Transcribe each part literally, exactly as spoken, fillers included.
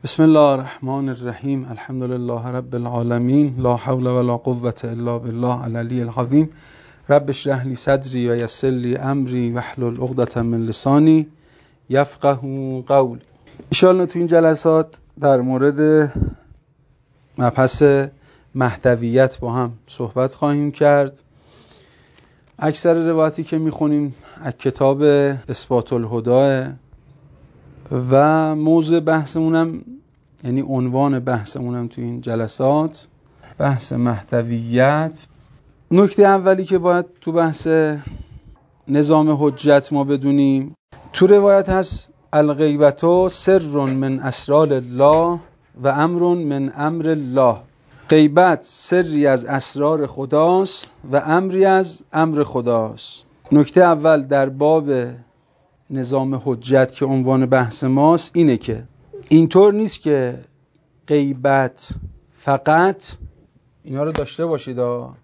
بسم الله الرحمن الرحیم. الحمد لله رب العالمین، لا حول ولا قوة الا بالله العلی العظیم. رب اشرح لی صدری و یسر لی امری واحلل عقدة من لسانی یفقهوا قولی. ان شاء الله تو این جلسات در مورد مبحث مهدویت با هم صحبت خواهیم کرد. اکثر روایتی که میخونیم از کتاب اثبات الهدی و موضوع بحثمونم، یعنی عنوان بحثمونم تو این جلسات بحث مهدویت. نکته اولی که باید تو بحث نظام حجت ما بدونیم، تو روایت هست الغیبة سر من اسرار الله و امر من امر الله. غیبت سری از اسرار خداست و امری از امر خداست. نکته اول در باب نظام حجت که عنوان بحث ماست اینه که اینطور نیست که غیبت فقط اینا رو داشته باشید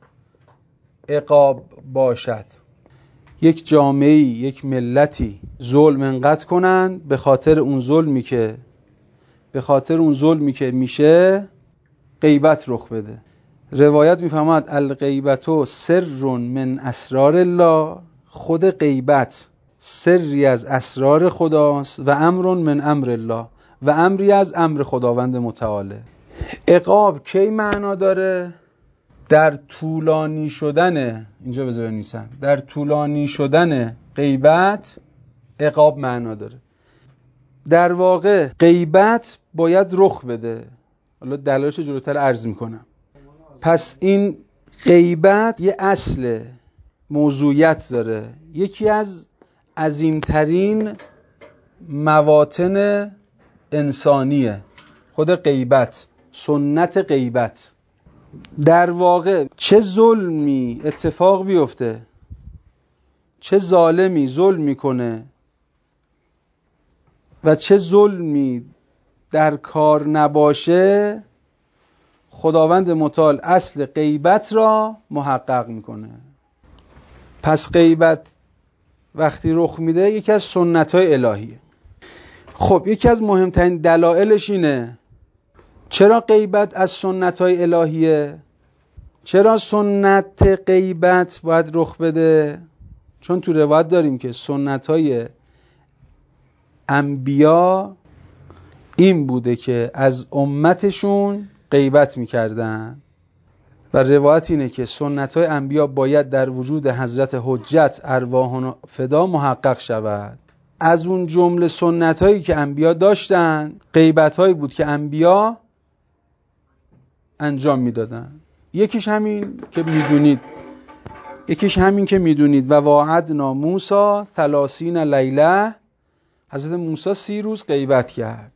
عقاب باشد. یک جامعه، یک ملتی ظلم انقدر کنن به خاطر اون ظلمی که به خاطر اون ظلمی که میشه غیبت رخ بده. روایت میفهمد الغیبة سر من اسرار الله، خود غیبت سری از اسرار خداست و امر من امر الله و امری از امر خداوند متعاله. عقاب کی معنا داره؟ در طولانی شدن، اینجا بذار بنویسم، در طولانی شدن غیبت عقاب معنا داره. در واقع غیبت باید رخ بده. حالا دلایلش جلوتر عرض میکنم. پس این غیبت یه اصل موضوعیت داره. یکی از عظیمترین مواطن انسانیه خود غیبت، سنت غیبت. در واقع چه ظلمی اتفاق بیفته، چه ظالمی ظلم میکنه و چه ظلمی در کار نباشه، خداوند متعال اصل غیبت را محقق میکنه. پس غیبت وقتی رخ میده یکی از سنت‌های الهیه. خب یکی از مهمترین دلایلش اینه چرا غیبت از سنت‌های الهیه؟ چرا سنت غیبت باید رخ بده؟ چون تو روایت داریم که سنت‌های انبیا این بوده که از امتشون غیبت میکردن و روایت اینه که سنت‌های انبیا باید در وجود حضرت حجت ارواحنا فدا محقق شود. از اون جمله سنت‌هایی که انبیا داشتن غیبت‌هایی بود که انبیا انجام میدادن. یکیش همین که میدونید یکیش همین که میدونید و واعدنا موسی ثلاثین لیله، حضرت موسی سی روز غیبت کرد.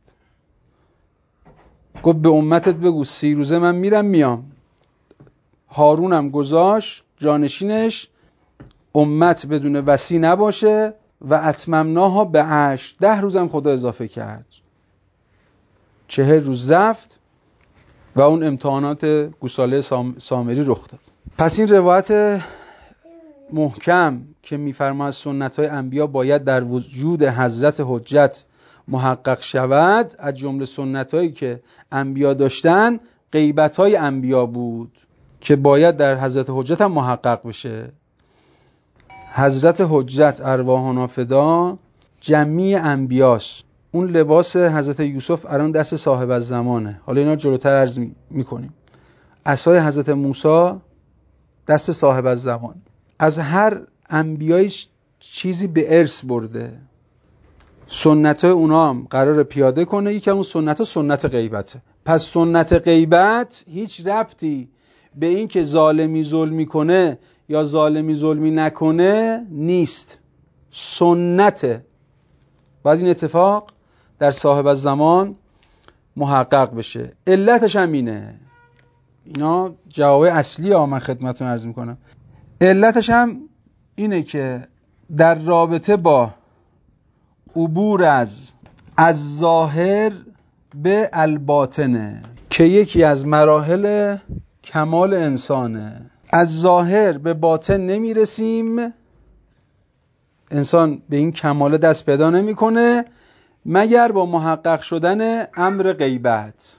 گفت به امتت بگو سی روزه من میرم میام. هارونم گذاشت جانشینش، امت بدون وصی نباشه و اتممناها به عشر، ده روزم خدا اضافه کرد. چهل روز رفت و اون امتحانات گوساله سامری رخ داد. پس این روایت محکم که میفرماید سنت‌های انبیا باید در وجود حضرت حجت محقق شود، از جمله سنت‌هایی که انبیا داشتن غیبت‌های انبیا بود که باید در حضرت حجت هم محقق بشه. حضرت حجت ارواحنا فدا جمعی انبیاست. اون لباس حضرت یوسف الان دست صاحب الزمانه. حالا اینا جلوتر عرض میکنیم. عصای حضرت موسی دست صاحب الزمان. از هر انبیای چیزی به ارث برده. سنت‌های اونا هم قرار پیاده کنه. یکی اون سنت‌ها سنت غیبته. پس سنت غیبت هیچ ربطی به این که ظالمی ظلمی کنه یا ظالمی ظلمی نکنه نیست. سنته. بعد این اتفاق در صاحب الزمان محقق بشه. علتش هم اینه. اینا جواب اصلی ها من خدمتتون عرض میکنم. علتش هم اینه که در رابطه با عبور از از ظاهر به الباطنه که یکی از مراحل کمال انسانه. از ظاهر به باطن نمیرسیم، انسان به این کمال دست پیدا نمیکنه مگر با محقق شدن امر غیبت.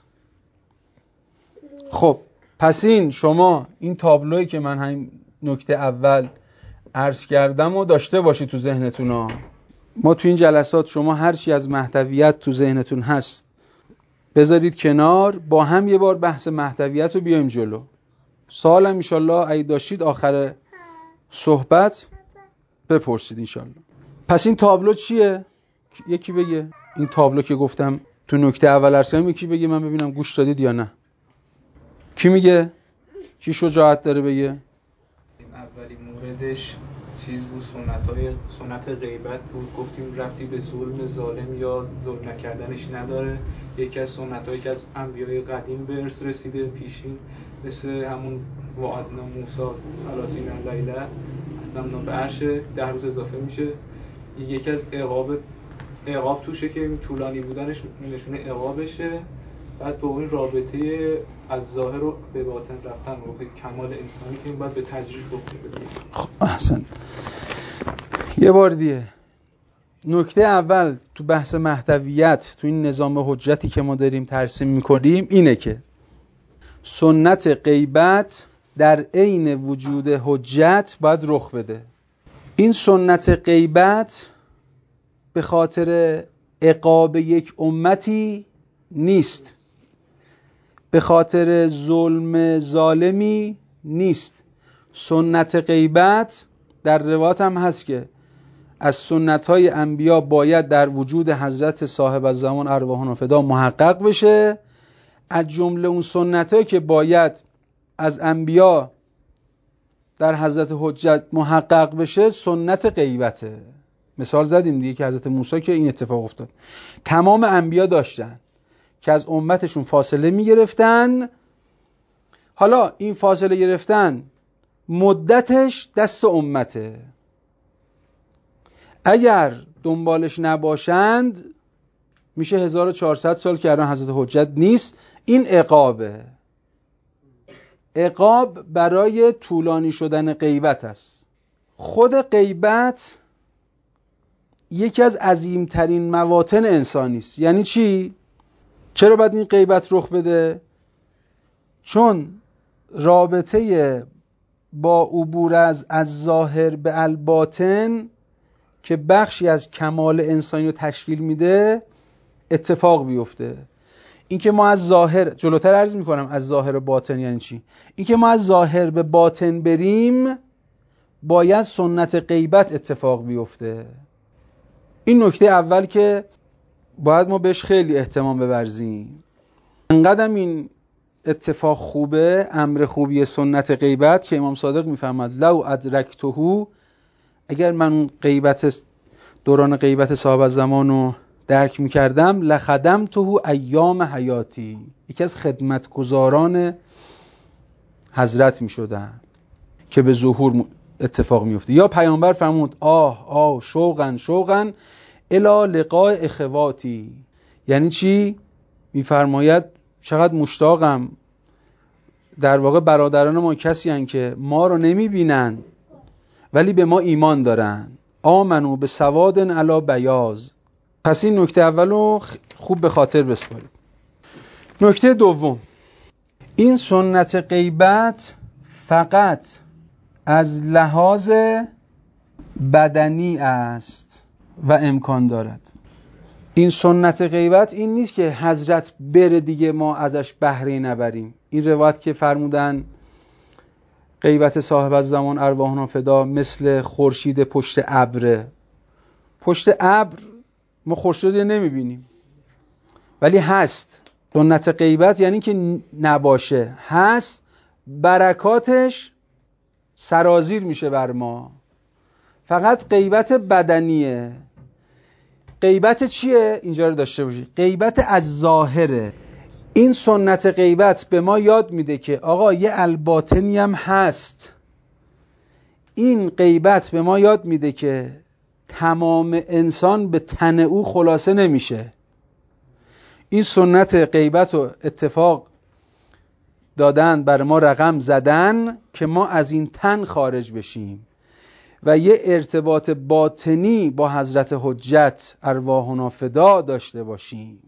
خب پس این شما این تابلویی که من همین نکته اول عرض کردم و داشته باشید تو ذهنتون ها. ما تو این جلسات شما هر چی از محتویت تو ذهنتون هست بذارید کنار، با هم یه بار بحث محتویت رو بیایم جلو. سوالم انشالله اگه داشتید آخر صحبت بپرسید انشالله. پس این تابلو چیه؟ یکی بگه. این تابلو که گفتم تو نکته اول عرض کردم، یکی بگه من ببینم گوش دادید یا نه. کی میگه؟ کی شجاعت داره بگه؟ این اولی موردش چیز بود، سنت‌های سنت غیبت بود. گفتیم ربطی به ظلم ظالم یا ظلم نکردنش نداره. یکی از سنت‌هایی که از انبیای قدیم به ارث رسیده پیشین، مثل همون وعدنا موسی ثلاثین لیله اصلا به عرش ده روز اضافه میشه. یکی از عقاب عقاب توشه که طولانی بودنش نشونه عقابشه. بعد دومین رابطه از ظاهر رو به باطن رفتن و به کمال انسانی که این باید به تدریج گفته بده. خب احسن. یه بار دیگه نکته اول تو بحث محتویت تو این نظام حجتی که ما داریم ترسیم میکنیم اینه که سنت غیبت در عین وجود حجت باید رخ بده. این سنت غیبت به خاطر عقاب یک امتی نیست، به خاطر ظلم ظالمی نیست. سنت غیبت در روایت هم هست که از سنت‌های انبیا باید در وجود حضرت صاحب الزمان ارواحنا فدا محقق بشه. از جمله اون سنت‌هایی که باید از انبیا در حضرت حجت محقق بشه سنت غیبته. مثال زدیم دیگه که حضرت موسی که این اتفاق افتاد. تمام انبیا داشتن که از امتشون فاصله می‌گرفتن. حالا این فاصله گرفتن مدتش دست امته، اگر دنبالش نباشند میشه هزار و چهارصد سال که الان حضرت حجت نیست. این عقابه. عقاب برای طولانی شدن غیبت است. خود غیبت یکی از عظیمترین مواطن انسانی است. یعنی چی؟ چرا باید این غیبت رخ بده؟ چون رابطه با عبور از از ظاهر به الباطن که بخشی از کمال انسانی رو تشکیل میده اتفاق بیفته. این که ما از ظاهر، جلوتر عرض میکنم از ظاهر به باطن یعنی چی، این که ما از ظاهر به باطن بریم باید سنت غیبت اتفاق بیفته. این نکته اول که باید ما بهش خیلی اهتمام بورزیم. انقدر این اتفاق خوبه، امر خوبی سنت غیبت که امام صادق میفهمد لو ادرکتهو، اگر من غیبت دوران غیبت صاحب الزمان رو درک میکردم لخدمته ایام حیاتی، یکی از خدمتگزاران حضرت میشدم که به ظهور اتفاق میفته. یا پیامبر فرمود آه آه شوقن شوقن الی لقاء اخواتی. یعنی چی؟ میفرماید چقدر مشتاقم، در واقع برادران ما کسی هستند که ما رو نمیبینن ولی به ما ایمان دارن. آمنو به سواد علی بیاض. پس این نکته اولو خوب به خاطر بسپارید. نکته دوم، این سنت غیبت فقط از لحاظ بدنی است و امکان دارد. این سنت غیبت این نیست که حضرت بره دیگه ما ازش بهره نبریم. این روایت که فرمودن غیبت صاحب الزمان ارواحنا فدا مثل خورشید پشت ابر. پشت ابر ما خورشید نمیبینیم ولی هست. سنت غیبت یعنی که نباشه، هست، برکاتش سرازیر میشه بر ما. فقط غیبت بدنیه. غیبت چیه؟ اینجا رو داشته باشید. غیبت از ظاهره. این سنت غیبت به ما یاد میده که آقا یه الباطنی هم هست. این غیبت به ما یاد میده که تمام انسان به تن او خلاصه نمیشه. این سنت غیبت رو اتفاق دادن، بر ما رقم زدن که ما از این تن خارج بشیم. و یه ارتباط باطنی با حضرت حجت ارواحنا فدا داشته باشیم.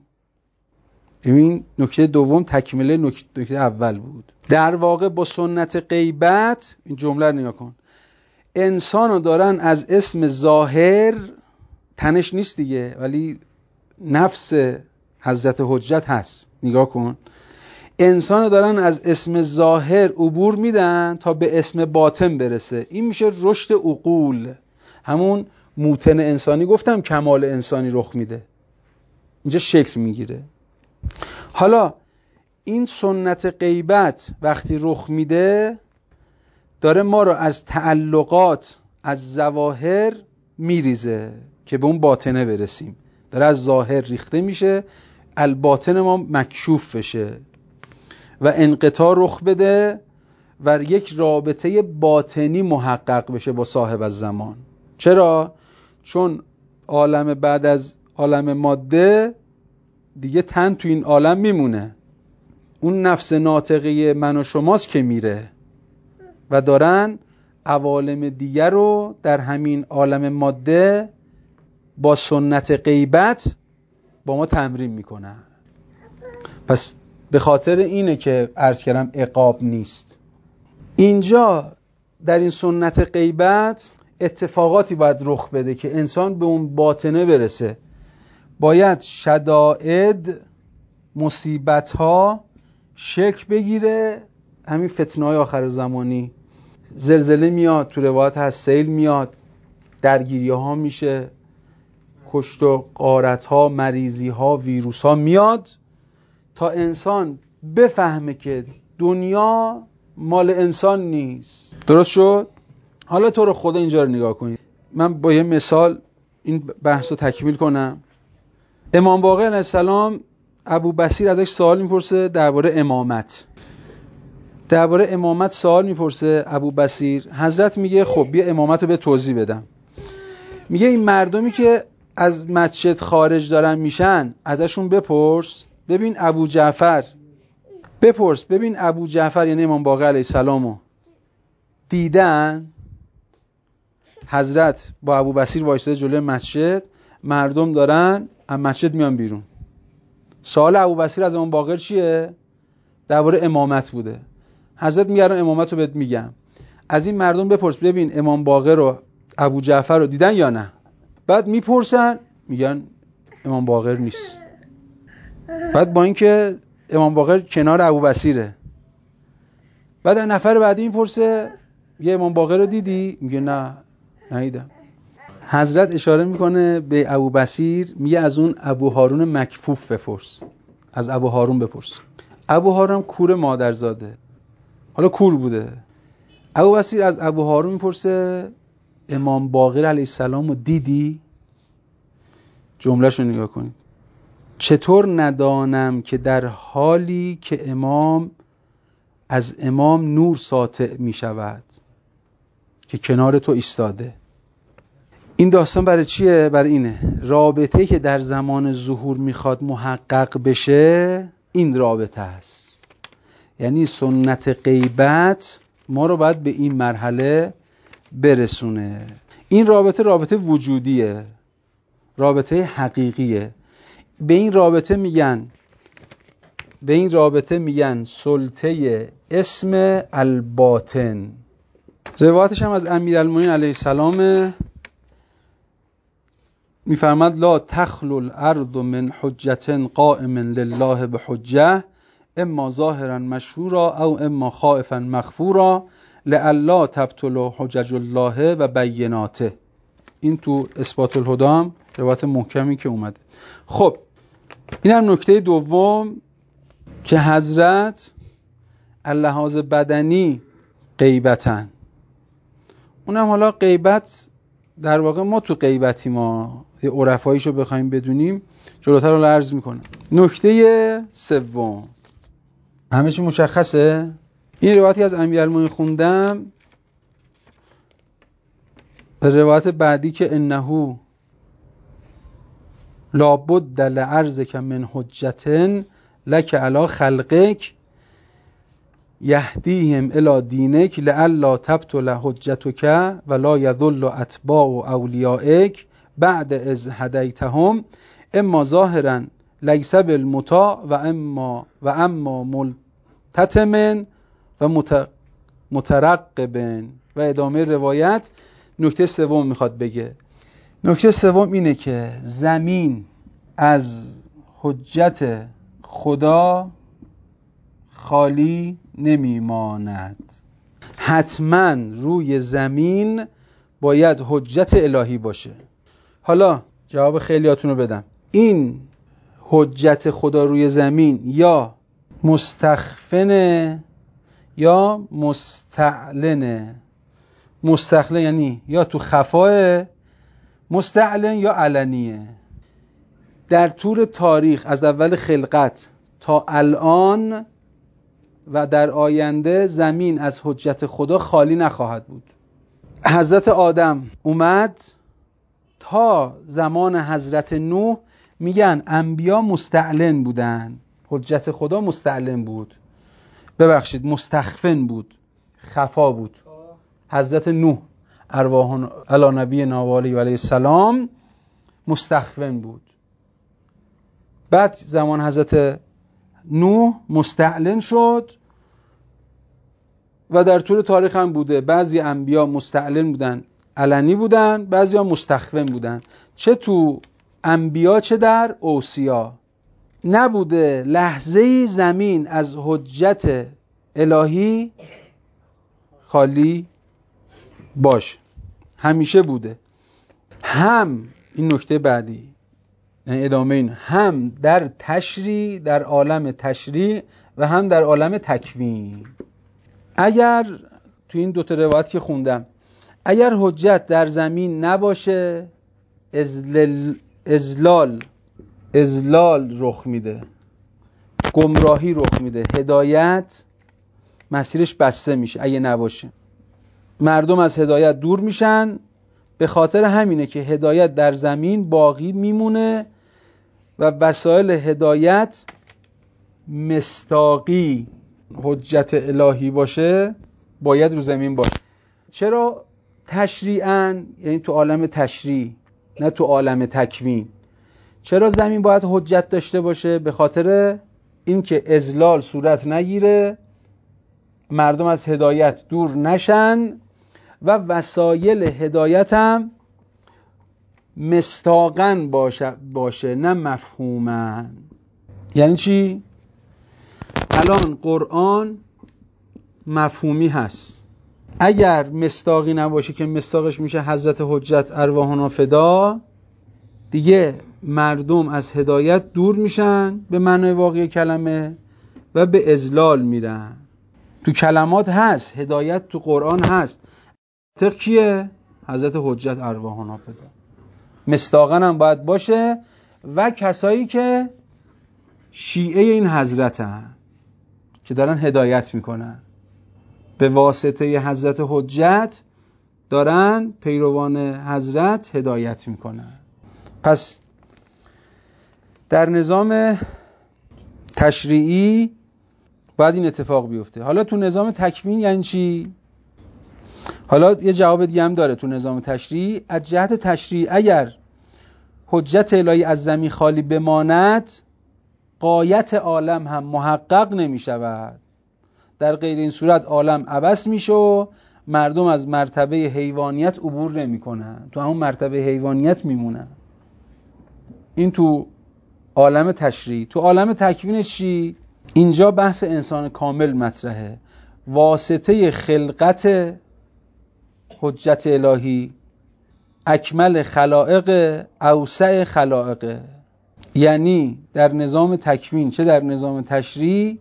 این نکته دوم تکمیله نکته اول بود. در واقع با سنت غیبت، این جمله رو نگاه کن، انسانو دارن از اسم ظاهر، تنش نیست دیگه ولی نفس حضرت حجت هست، نگاه کن، انسانو دارن از اسم ظاهر عبور میدن تا به اسم باطن برسه. این میشه رشد عقول، همون موتن انسانی گفتم کمال انسانی رخ میده، اینجا شکل میگیره. حالا این سنت غیبت وقتی رخ میده داره ما رو از تعلقات، از ظواهر میریزه که به اون باطنه برسیم. داره از ظاهر ریخته میشه، الباطن ما مکشوف بشه و انقطاع رخ بده و یک رابطه باطنی محقق بشه با صاحب الزمان. چرا؟ چون عالم بعد از عالم ماده دیگه تن تو این عالم میمونه، اون نفس ناطقه من و شماست که میره و دارن عوالم دیگر رو در همین عالم ماده با سنت غیبت با ما تمرین میکنن. پس به خاطر اینه که عرض کردم عقاب نیست. اینجا در این سنت غیبت اتفاقاتی باید رخ بده که انسان به اون باطنه برسه. باید شدائد، مصیبت‌ها شکل بگیره، همین فتنه‌های آخر زمانی، زلزله میاد، تو روایت هست سیل میاد، درگیری‌ها میشه، کشت و غارت‌ها، مریضی‌ها، ویروس‌ها میاد تا انسان بفهمه که دنیا مال انسان نیست. درست شد؟ حالا تو رو خدا اینجا رو نگاه کنید. من با یه مثال این بحث رو تکمیل کنم. امام باقر علیه السلام ابو بصیر ازش سوال میپرسه درباره امامت. درباره امامت سوال میپرسه ابو بصیر. حضرت میگه خب بیا امامت رو به توضیح بدم. میگه این مردمی که از مسجد خارج دارن میشن ازشون بپرس ببین ابو جعفر بپرس ببین ابو جعفر یعنی امام باقر علیه السلامو دیدن؟ حضرت با ابو بصیر وایساده جلوی مسجد، مردم دارن از مسجد میان بیرون. سوال ابو بصیر از امام باقر چیه؟ درباره امامت بوده. حضرت میگه امامت رو بهت میگم، از این مردم بپرس ببین امام باقر رو ابو جعفر رو دیدن یا نه. بعد میپرسن میگن امام باقر نیست. بعد با اینکه امام باقر کنار ابو بصیره، بعد نفر بعدی میپرسه یه امام باقر رو دیدی؟ میگه نه ندیدم. حضرت اشاره میکنه به ابو بصیر، میگه از اون ابو هارون مکفوف بپرس، از ابو هارون بپرس. ابو هارون کور مادرزاده، حالا کور بوده. ابو بصیر از ابو هارون میپرسه امام باقر علیه السلام رو دیدی؟ جمله‌شو نگاه کنید. چطور ندانم که در حالی که امام از امام نور ساطع می شود که کنار تو ایستاده. این داستان برای چیه؟ برای اینه رابطه‌ای که در زمان ظهور میخواد محقق بشه این رابطه است. یعنی سنت غیبت ما رو باید به این مرحله برسونه. این رابطه رابطه وجودیه، رابطه حقیقیه. به این رابطه میگن به این رابطه میگن سلطه اسم الباطن. روایتش هم از امیرالمومنین علیه السلام، میفرماد لا تخلو الارض من حجة قائم لله بحجة اما ظاهرا مشهورا او اما خائفا مخفورا لئلا تبطل حجج الله و بیناته. این تو اثبات الهدی هم روایت محکمی که اومده. خب این هم نکته دوم که حضرت اللحاظ بدنی غیبتن. اونم حالا غیبت در واقع ما تو غیبتی ما یه عرفاییشو بخوایم بدونیم جلوتر رو عرض میکنم. نکته سوم همه چی مشخصه؟ این روایتی از امیرالمومنین خوندم، به روایت بعدی که انه لابد لعرضک من حجة لک علی خلقک یهدیهم الی دینک لئلا تبطل حجتک ولا یضل اتباع اولیائک بعد اذ هدیتهم اما ظاهرا لیس بالمطاع و اما و اما ملتتم و مترقب. و ادامه روایت نکته سوم میخواد بگه. نکته سوم اینه که زمین از حجت خدا خالی نمیماند. حتما روی زمین باید حجت الهی باشه. حالا جواب خیلیاتون رو بدم. این حجت خدا روی زمین یا مستخفنه یا مستعلنه. مستخلن یعنی یا تو خفاه، مستعلن یا علنیه. در طول تاریخ از اول خلقت تا الان و در آینده زمین از حجت خدا خالی نخواهد بود. حضرت آدم اومد، تا زمان حضرت نوح میگن انبیا مستعلن بودن، حجت خدا مستعلن بود، ببخشید مستخفن بود، خفا بود. حضرت نوح ارواح علی نبی نوالی و علیه السلام مستخفن بود. بعد زمان حضرت نوح مستعلن شد و در طول تاریخ هم بوده. بعضی انبیا مستعلن بودن، علنی بودن، بعضی ها مستخفن بودن. چه تو انبیا چه در اوصیا. نبوده لحظه‌ای زمین از حجت الهی خالی باش، همیشه بوده. هم این نکته بعدی، یعنی ادامه این، هم در تشریع، در عالم تشریع و هم در عالم تکوین. اگر تو این دوتا روایت که خوندم، اگر حجت در زمین نباشه ازلال ازلال ازلال رخ میده، گمراهی رخ میده، هدایت مسیرش بسته میشه. اگه نباشه مردم از هدایت دور میشن. به خاطر همینه که هدایت در زمین باقی میمونه و وسایل هدایت مصداقی حجت الهی باشه باید رو زمین باشه. چرا تشریعاً؟ یعنی تو عالم تشریع، نه تو عالم تکوین. چرا زمین باید حجت داشته باشه؟ به خاطر اینکه اضلال صورت نگیره، مردم از هدایت دور نشن و وسایل هدایت هم مصداقاً باشه, باشه نه مفهوماً. یعنی چی؟ الان قرآن مفهومی هست، اگر مصداقی نباشه که مصداقش میشه حضرت حجت ارواحنا فدا، دیگه مردم از هدایت دور میشن به معنای واقعی کلمه و به اضلال میرن. تو کلمات هست، هدایت تو قرآن هست. منطق کیه؟ حضرت حجت ارواحنا فدا. مصداقاً هم باید باشه و کسایی که شیعه این حضرت هستن که دارن هدایت میکنن، به واسطه حضرت حجت دارن پیروان حضرت هدایت میکنن. پس در نظام تشریعی باید این اتفاق بیفته. حالا تو نظام تکوین یعنی چی؟ حالا یه جواب دیگه هم داره. تو نظام تشریعی از جهت تشریع اگر حجت الهی از زمین خالی بماند، غایت عالم هم محقق نمی شود. در غیر این صورت عالم عبث میشه و مردم از مرتبه حیوانیت عبور نمی کنن، تو همون مرتبه حیوانیت میمونن. این تو عالم تشریع. تو عالم تکوینش چی؟ اینجا بحث انسان کامل مطرحه. واسطه خلقت حجت الهی اکمل خلائق اوسع خلائق. یعنی در نظام تکوین چه در نظام تشریع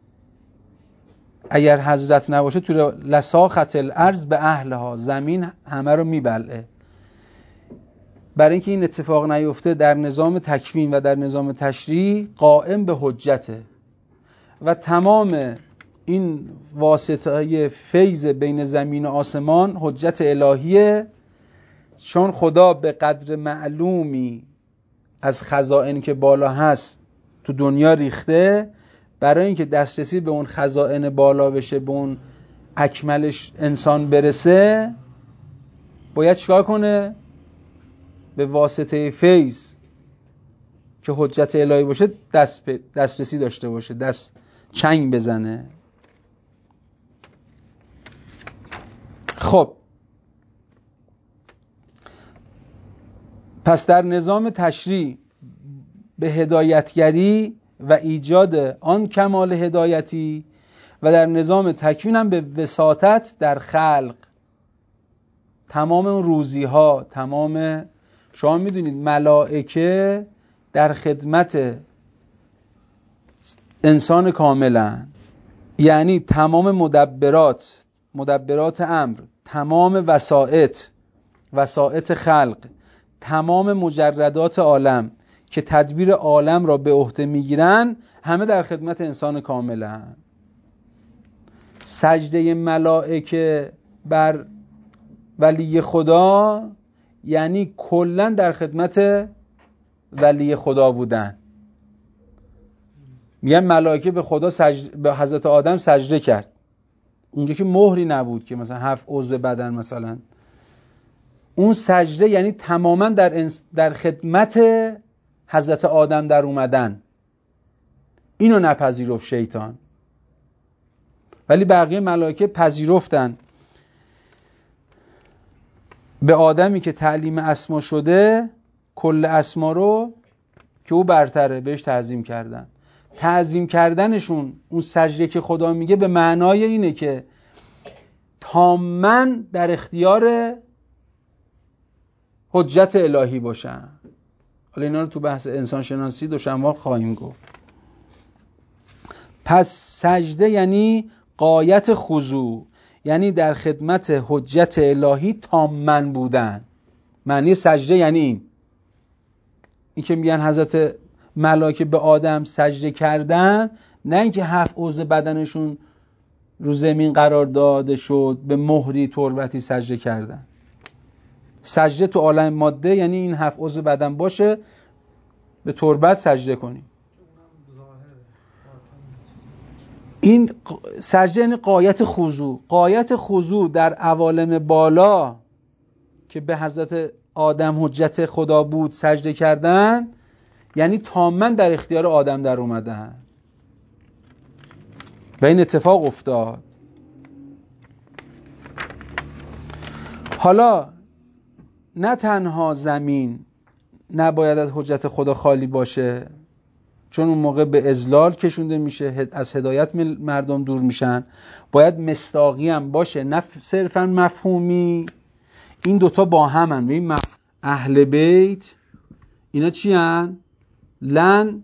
اگر حضرت نباشه تو لساخت الارض به اهلها، زمین همه رو میبلعه. برای اینکه این اتفاق نیفته در نظام تکوین و در نظام تشریع قائم به حجته و تمام این واسطه فیض بین زمین و آسمان حجت الهیه، چون خدا به قدر معلومی از خزائن که بالا هست تو دنیا ریخته، برای اینکه دسترسی به اون خزائن بالا بشه، به اون اکملش انسان برسه، باید چیکار کنه؟ به واسطه فیض که حجت الهی باشه دست دسترسی داشته باشه، دست چنگ بزنه. خب پس در نظام تشریع به هدایتگری و ایجاد آن کمال هدایتی و در نظام تکوین هم به وساطت در خلق، تمام اون روزی ها، تمام شما میدونید ملائکه در خدمت انسان کاملا، یعنی تمام مدبرات مدبرات امر، تمام وسائط وسائط خلق، تمام مجردات عالم که تدبیر عالم را به عهده میگیرن، همه در خدمت انسان کاملا. سجده ملائکه بر ولی خدا یعنی کلا در خدمت ولی خدا بودن. میگن ملائکه به خدا سجده، به حضرت آدم سجده کرد، اونجا که مهری نبود که مثلا هفت عضو بدن مثلا. اون سجده یعنی تماما در در خدمت حضرت آدم در اومدن. اینو نپذیرفت شیطان، ولی بقیه ملائکه پذیرفتن. به آدمی که تعلیم اسما شده، کل اسما رو که او برتره بهش تعظیم کردن. تعظیم کردنشون، اون سجده که خدا میگه، به معنای اینه که تاماً در اختیار حجت الهی باشن. حالا اینا رو تو بحث انسان شناسی دوشنبه خواهیم گفت. پس سجده یعنی غایت خضوع، یعنی در خدمت حجت الهی تاماً بودن. معنی سجده یعنی این این که میگن حضرت ملائکه به آدم سجده کردن، نه اینکه هفت عضو بدنشون رو زمین قرار داده شد به مهری تربتی سجده کردن. سجده تو عالم ماده یعنی این هفت عضو بدن باشه، به تربت سجده کنی. این سجده یعنی غایت خضوع. غایت خضوع در عوالم بالا که به حضرت آدم حجت خدا بود سجده کردن، یعنی تاماً در اختیار آدم در اومدن و این اتفاق افتاد. حالا نه تنها زمین نباید از حجت خدا خالی باشه، چون اون موقع به اضلال کشونده میشه، از هدایت مردم دور میشن. باید مصداقی هم باشه، نه صرفا مفهومی. این دوتا با همن. ببین مف... اهل بیت اینا چی هن؟ لن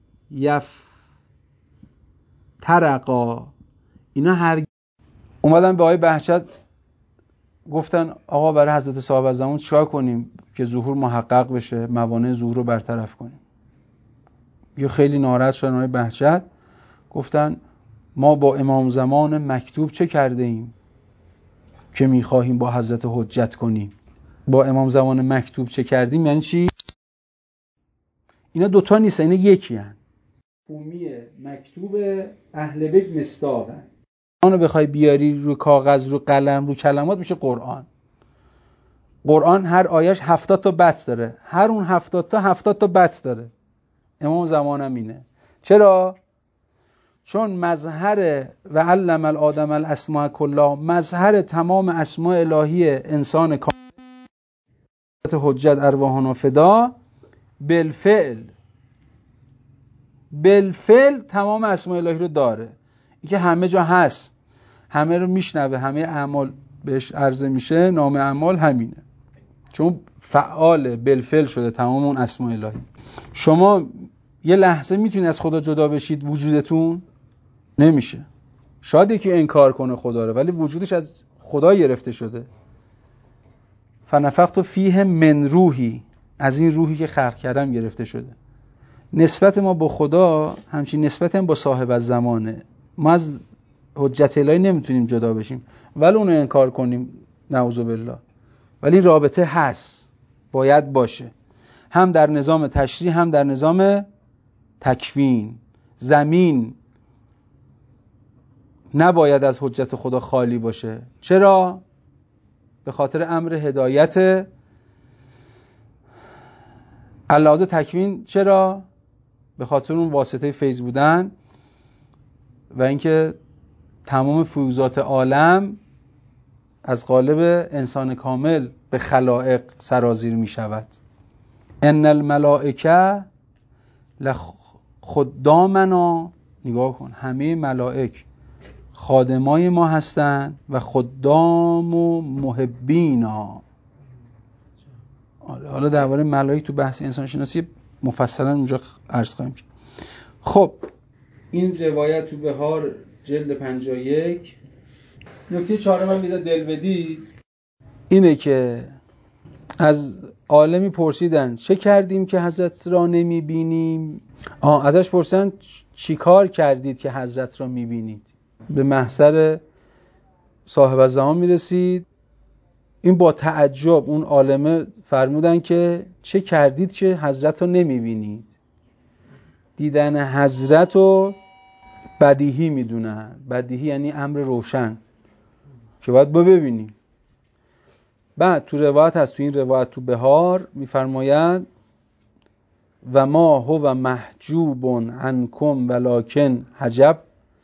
یفترقا. اینا هر اومدن به آقای بهجت گفتن آقا برای حضرت صاحب الزمان چیکار کنیم که ظهور محقق بشه، موانع ظهور رو برطرف کنیم؟ یه خیلی ناراحت شدن آقای بهجت، گفتن ما با امام زمان مکتوب چه کرده ایم که میخواهیم با حضرت حجت کنیم؟ با امام زمان مکتوب چه کردیم یعنی چی؟ اینا دوتا نیست، اینا یکی هن. مفهومی مکتوب اهل بیت مصداقن. قرآن رو بخوای بیاری رو کاغذ، رو قلم، رو کلمات، میشه قرآن. قرآن هر آیش هفتاد تا بط داره، هر اون هفتاد تا هفتاد تا بط داره. امام زمانم اینه. چرا؟ چون مظهر و علم الآدم الاسماء کلها، مظهر تمام اسماء الهی انسان کامل حجت ارواحنا فدا، بالفعل بالفعل تمام اسماء الهی رو داره. این که همه جا هست، همه رو میشنوه، همه اعمال بهش عرضه میشه، نام اعمال همینه، چون فعال بالفعل شده تمام اون اسماء الهی. شما یه لحظه میتونید از خدا جدا بشید وجودتون؟ نمیشه. شاید یکی انکار کنه خدا رو، ولی وجودش از خدا گرفته شده. فنفخت فیه من روحی، از این روحی که خلق کردم گرفته شده. نسبت ما با خدا همچین نسبت هم با صاحب الزمانه. ما از حجت الهی نمیتونیم جدا بشیم، ولی اونو انکار کنیم نعوذ بالله. ولی این رابطه هست، باید باشه، هم در نظام تشریع هم در نظام تکوین. زمین نباید از حجت خدا خالی باشه. چرا؟ به خاطر امر هدایت. علاوه تکوین چرا؟ به خاطر اون واسطه فیض بودن و اینکه تمام فیوزات عالم از قالب انسان کامل به خلائق سرازیر می شود. ان الملائکه لخدامنا، نگاه کن، همه ملائک خادمای ما هستند و خدام و محبینا. حالا درباره ملائک تو بحث انسان شناسی مفصلا اونجا عرض خواهیم کرد. خب این روایت تو بهار جلد پنجاه و یک. نکته چهارم هم بیده دل بدی اینه که از عالمی پرسیدن چه کردیم که حضرت را نمی بینیم. آه ازش پرسیدن چی کار کردید که حضرت را می بینید. به محضر صاحب الزمان می رسید. این با تعجب اون عالمه فرمودن که چه کردید که حضرت رو نمی بینید. دیدن حضرت رو بدیهی می دونن. بدیهی یعنی امر روشن که باید ببینیم. بعد تو روایت هست، تو این روایت تو بهار میفرماید و ما هو محجوب عنکم ولکن حجب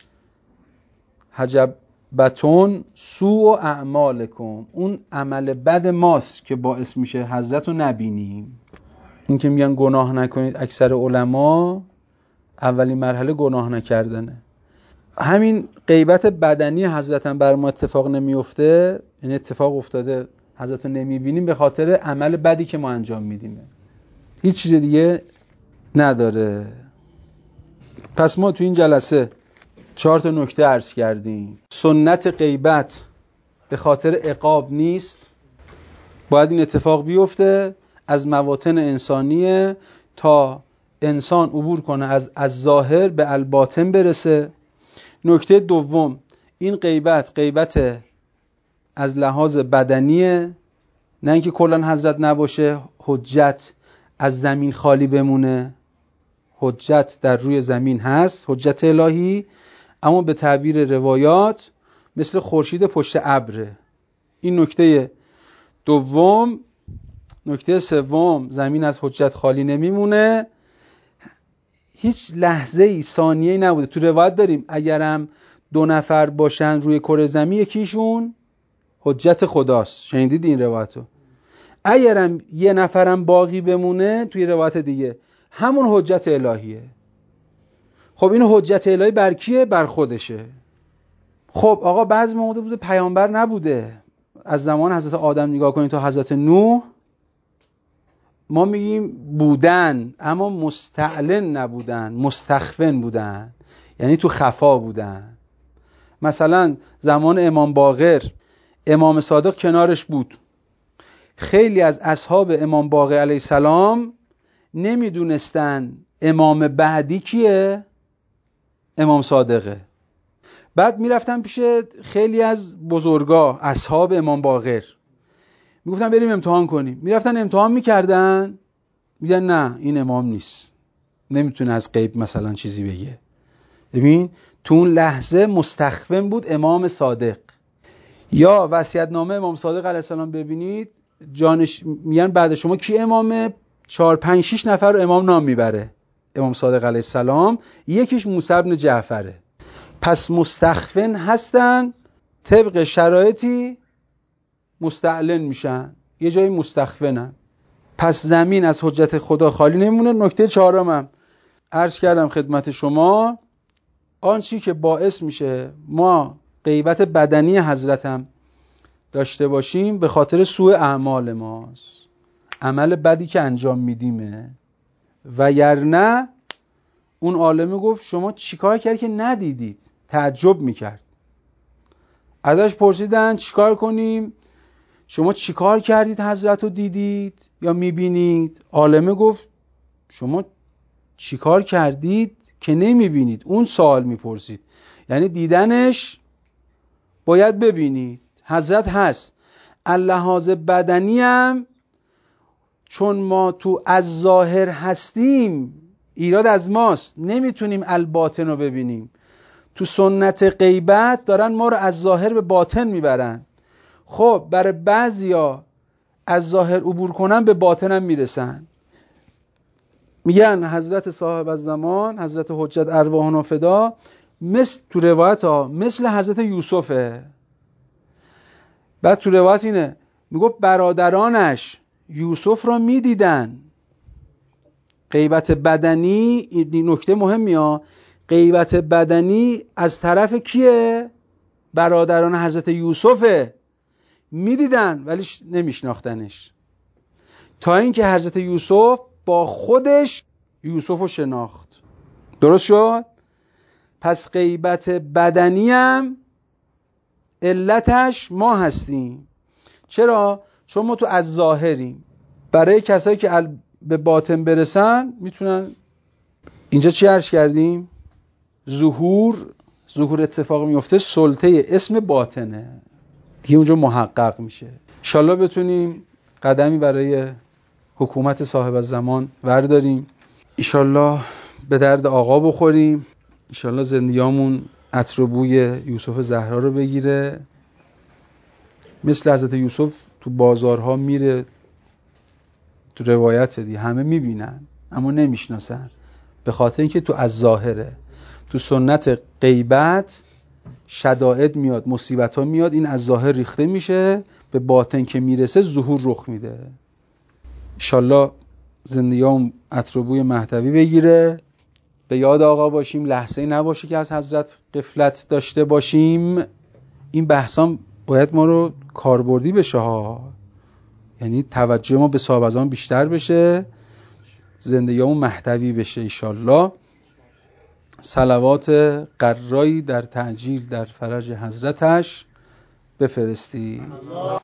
حجب بتون سوء اعمالکم. اون عمل بد ماست که باعث میشه حضرت رو نبینیم. این که میگن گناه نکنید، اکثر علما اولین مرحله گناه نکردنه. همین غیبت بدنی حضرت هم بر ما اتفاق نمیفته، این اتفاق افتاده حضرت رو نمیبینیم به خاطر عمل بدی که ما انجام میدیم، هیچ چیز دیگه نداره. پس ما تو این جلسه چهار تا نکته عرض کردیم. سنت غیبت به خاطر عقاب نیست، باید این اتفاق بیفته از مواطن انسانیه تا انسان عبور کنه از از ظاهر به الباطن برسه. نکته دوم، این غیبت غیبت از لحاظ بدنیه، نه اینکه کلا حضرت نباشه، حجت از زمین خالی بمونه. حجت در روی زمین هست، حجت الهی، اما به تعبیر روایات مثل خورشید پشت ابره. این نکته دوم. نکته سوم، زمین از حجت خالی نمیمونه، هیچ لحظه ای ثانیه ای نبوده. تو روایت داریم اگرم دو نفر باشن روی کره زمین یکیشون حجت خداست. شنیدید این روایتو؟ اگرم یه نفرم باقی بمونه توی روایت دیگه همون حجت الهیه. خب این حجت الهی بر کیه؟ بر خودشه. خب آقا بعضی موقع بوده پیامبر نبوده. از زمان حضرت آدم نگاه کنید تا حضرت نوح، ما میگیم بودن اما مستعلن نبودن، مستخفن بودن، یعنی تو خفا بودن. مثلا زمان امام باقر امام صادق کنارش بود. خیلی از اصحاب امام باقر علیه السلام نمیدونستن امام بعدی کیه؟ امام صادقه. بعد میرفتن پیش خیلی از بزرگا اصحاب امام باقر، میگفتن بریم امتحان کنیم. میرفتن امتحان میکردن، میگن نه این امام نیست، نمیتونه از غیب مثلا چیزی بگه. ببین تو اون لحظه مستخفن بود امام صادق. یا وصیت‌نامه امام صادق علیه السلام ببینید، جانش میگن بعد شما کی امامه؟ چهار پنج شش نفر رو امام نام میبره امام صادق علیه السلام، یکیش موسی بن جعفره. پس مستخفن هستن، طبق شرایطی مستعلن میشن، یه جایی مستخفنن. پس زمین از حجت خدا خالی نمیمونه. نکته چهارمم عرض کردم خدمت شما، آن چی که باعث میشه ما غیبت بدنی حضرت هم داشته باشیم به خاطر سوء اعمال ماست، عمل بدی که انجام میدیمه. و یرنه اون عالمه گفت شما چیکار کردی که ندیدید؟ تعجب میکرد. ازش پرسیدن چیکار کنیم؟ شما چیکار کردید حضرت رو دیدید یا میبینید؟ عالمه گفت شما چیکار کردید که نمیبینید؟ اون سوال میپرسید، یعنی دیدنش باید ببینید. حضرت هست. اللحاظ بدنی هم چون ما تو از ظاهر هستیم ایراد از ماست، نمیتونیم الباطن رو ببینیم. تو سنت غیبت دارن ما رو از ظاهر به باطن میبرن. خب برای بعضیا از ظاهر عبور کنن به باطن هم میرسن. میگن حضرت صاحب الزمان، حضرت حجت ارواحنا فدا، مثل تو روایت ها مثل حضرت یوسفه. بعد تو روایت اینه میگه برادرانش یوسف را میدیدن. غیبت بدنی، این نکته مهمیه، غیبت بدنی از طرف کیه؟ برادران حضرت یوسفه. میدیدن ولی نمیشناختنش، تا اینکه حضرت یوسف با خودش یوسف رو شناخت. درست شد؟ پس غیبت بدنی هم علتش ما هستیم. چرا؟ چون ما تو از ظاهریم. برای کسایی که به باطن برسن میتونن، اینجا چی عرض کردیم؟ ظهور ظهور اتفاق میفته، سلطه اسم باطنه دیگه، اونجا محقق میشه. انشالله بتونیم قدمی برای حکومت صاحب الزمان ورداریم، انشالله به درد آقا بخوریم، انشالله زندگیامون عطر و بوی یوسف زهرا رو بگیره. مثل حضرت یوسف تو بازارها میره، تو روایت دی همه میبینن اما نمیشناسن، به خاطر اینکه تو از ظاهره. تو سنت غیبت شدائد میاد، مصیبت ها میاد، این از ظاهر ریخته میشه، به باطن که میرسه ظهور رخ میده. انشالله زندگیام عطر و بوی مهدوی بگیره، به یاد آقا باشیم، لحظه‌ای نباشه که از حضرت غفلت داشته باشیم. این بحثام باید ما رو کاربردی بشه ها، یعنی توجه ما به صاحب الزمان بیشتر بشه، زندگیامون مهدوی بشه انشالله. صلوات قرایی در تعجیل در فرج حضرتش بفرستی.